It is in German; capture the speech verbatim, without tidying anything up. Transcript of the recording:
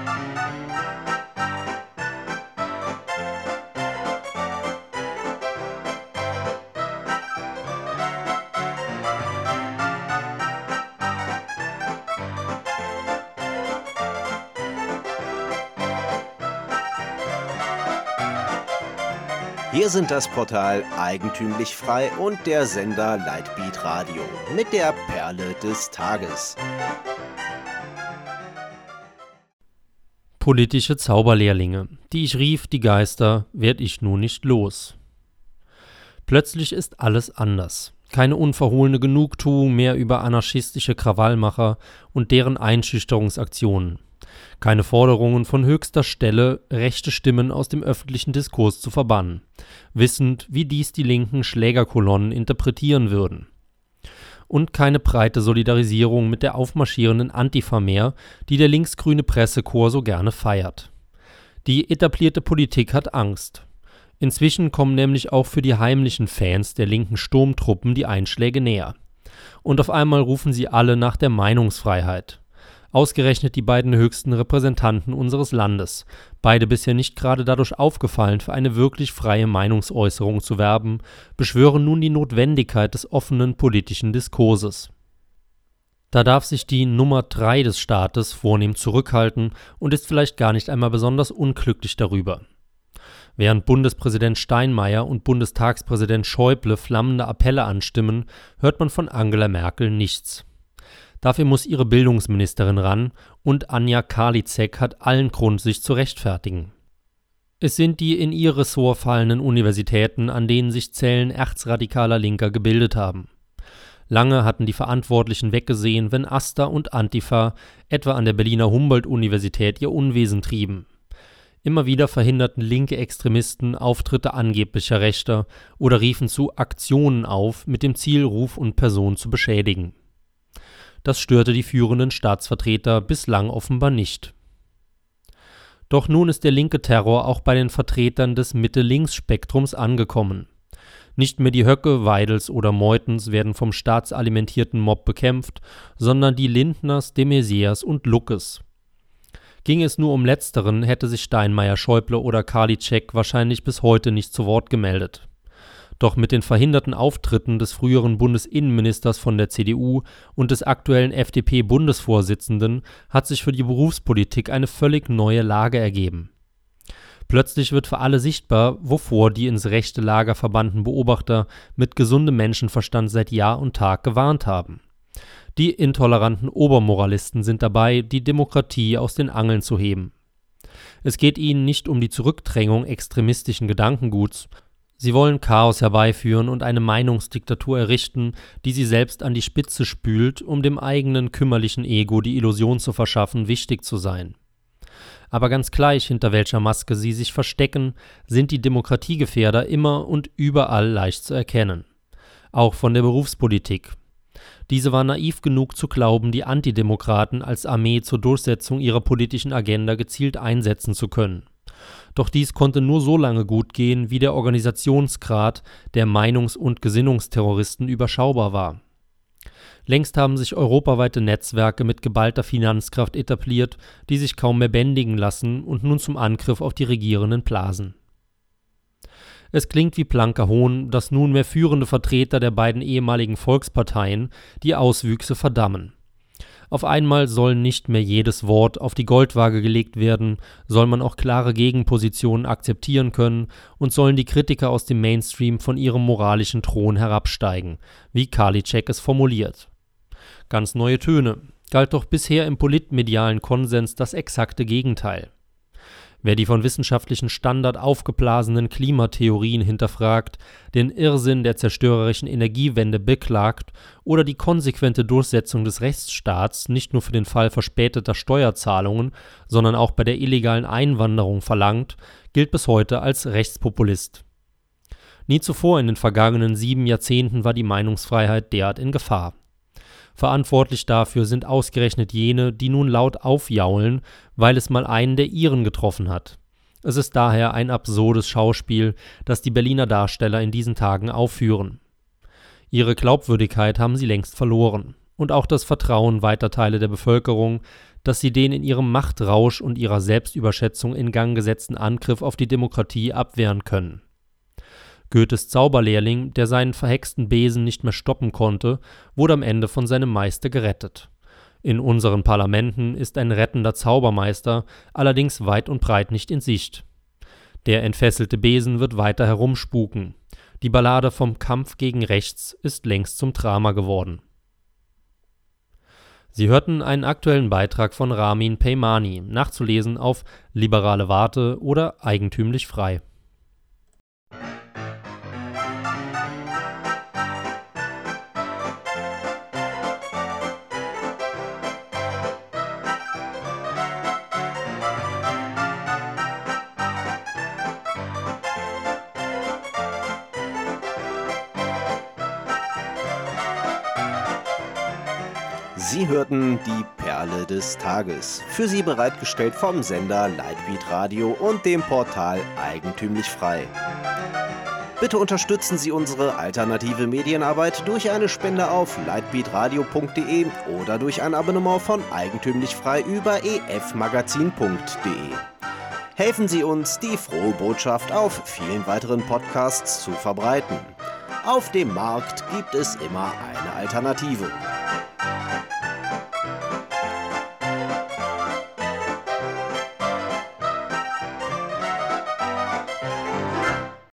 Wir sind das Portal Eigentümlich Frei und der Sender Lightbeat Radio mit der Perle des Tages. Politische Zauberlehrlinge, die ich rief, die Geister, werd ich nun nicht los. Plötzlich ist alles anders. Keine unverhohlene Genugtuung mehr über anarchistische Krawallmacher und deren Einschüchterungsaktionen. Keine Forderungen von höchster Stelle, rechte Stimmen aus dem öffentlichen Diskurs zu verbannen, wissend, wie dies die linken Schlägerkolonnen interpretieren würden. Und keine breite Solidarisierung mit der aufmarschierenden Antifa mehr, die der linksgrüne Pressekorps so gerne feiert. Die etablierte Politik hat Angst. Inzwischen kommen nämlich auch für die heimlichen Fans der linken Sturmtruppen die Einschläge näher. Und auf einmal rufen sie alle nach der Meinungsfreiheit. Ausgerechnet die beiden höchsten Repräsentanten unseres Landes, beide bisher nicht gerade dadurch aufgefallen, für eine wirklich freie Meinungsäußerung zu werben, beschwören nun die Notwendigkeit des offenen politischen Diskurses. Da darf sich die Nummer drei des Staates vornehm zurückhalten und ist vielleicht gar nicht einmal besonders unglücklich darüber. Während Bundespräsident Steinmeier und Bundestagspräsident Schäuble flammende Appelle anstimmen, hört man von Angela Merkel nichts. Dafür muss ihre Bildungsministerin ran und Anja Karliczek hat allen Grund, sich zu rechtfertigen. Es sind die in ihr Ressort fallenden Universitäten, an denen sich Zellen erzradikaler Linker gebildet haben. Lange hatten die Verantwortlichen weggesehen, wenn AStA und Antifa etwa an der Berliner Humboldt-Universität ihr Unwesen trieben. Immer wieder verhinderten linke Extremisten Auftritte angeblicher Rechter oder riefen zu Aktionen auf, mit dem Ziel, Ruf und Person zu beschädigen. Das störte die führenden Staatsvertreter bislang offenbar nicht. Doch nun ist der linke Terror auch bei den Vertretern des Mitte-Links-Spektrums angekommen. Nicht mehr die Höcke, Weidels oder Meutens werden vom staatsalimentierten Mob bekämpft, sondern die Lindners, de Maizières und Luckes. Ging es nur um Letzteren, hätte sich Steinmeier, Schäuble oder Karliczek wahrscheinlich bis heute nicht zu Wort gemeldet. Doch mit den verhinderten Auftritten des früheren Bundesinnenministers von der C D U und des aktuellen F D P-Bundesvorsitzenden hat sich für die Berufspolitik eine völlig neue Lage ergeben. Plötzlich wird für alle sichtbar, wovor die ins rechte Lager verbannten Beobachter mit gesundem Menschenverstand seit Jahr und Tag gewarnt haben. Die intoleranten Obermoralisten sind dabei, die Demokratie aus den Angeln zu heben. Es geht ihnen nicht um die Zurückdrängung extremistischen Gedankenguts. Sie wollen Chaos herbeiführen und eine Meinungsdiktatur errichten, die sie selbst an die Spitze spült, um dem eigenen kümmerlichen Ego die Illusion zu verschaffen, wichtig zu sein. Aber ganz gleich, hinter welcher Maske sie sich verstecken, sind die Demokratiegefährder immer und überall leicht zu erkennen. Auch von der Berufspolitik. Diese war naiv genug zu glauben, die Antidemokraten als Armee zur Durchsetzung ihrer politischen Agenda gezielt einsetzen zu können. Doch dies konnte nur so lange gut gehen, wie der Organisationsgrad der Meinungs- und Gesinnungsterroristen überschaubar war. Längst haben sich europaweite Netzwerke mit geballter Finanzkraft etabliert, die sich kaum mehr bändigen lassen und nun zum Angriff auf die Regierenden blasen. Es klingt wie blanker Hohn, dass nunmehr führende Vertreter der beiden ehemaligen Volksparteien die Auswüchse verdammen. Auf einmal soll nicht mehr jedes Wort auf die Goldwaage gelegt werden, soll man auch klare Gegenpositionen akzeptieren können und sollen die Kritiker aus dem Mainstream von ihrem moralischen Thron herabsteigen, wie Karliczek es formuliert. Ganz neue Töne, galt doch bisher im politmedialen Konsens das exakte Gegenteil. Wer die von wissenschaftlichen Standard aufgeblasenen Klimatheorien hinterfragt, den Irrsinn der zerstörerischen Energiewende beklagt oder die konsequente Durchsetzung des Rechtsstaats nicht nur für den Fall verspäteter Steuerzahlungen, sondern auch bei der illegalen Einwanderung verlangt, gilt bis heute als Rechtspopulist. Nie zuvor in den vergangenen sieben Jahrzehnten war die Meinungsfreiheit derart in Gefahr. Verantwortlich dafür sind ausgerechnet jene, die nun laut aufjaulen, weil es mal einen der ihren getroffen hat. Es ist daher ein absurdes Schauspiel, das die Berliner Darsteller in diesen Tagen aufführen. Ihre Glaubwürdigkeit haben sie längst verloren und auch das Vertrauen weiter Teile der Bevölkerung, dass sie den in ihrem Machtrausch und ihrer Selbstüberschätzung in Gang gesetzten Angriff auf die Demokratie abwehren können. Goethes Zauberlehrling, der seinen verhexten Besen nicht mehr stoppen konnte, wurde am Ende von seinem Meister gerettet. In unseren Parlamenten ist ein rettender Zaubermeister allerdings weit und breit nicht in Sicht. Der entfesselte Besen wird weiter herumspuken. Die Ballade vom Kampf gegen Rechts ist längst zum Drama geworden. Sie hörten einen aktuellen Beitrag von Ramin Peymani, nachzulesen auf Liberale Warte oder Eigentümlich frei. Sie hörten die Perle des Tages, für Sie bereitgestellt vom Sender Lightbeat Radio und dem Portal Eigentümlich frei. Bitte unterstützen Sie unsere alternative Medienarbeit durch eine Spende auf lightbeatradio punkt de oder durch ein Abonnement von Eigentümlich frei über e f magazin punkt de. Helfen Sie uns, die frohe Botschaft auf vielen weiteren Podcasts zu verbreiten. Auf dem Markt gibt es immer eine Alternative.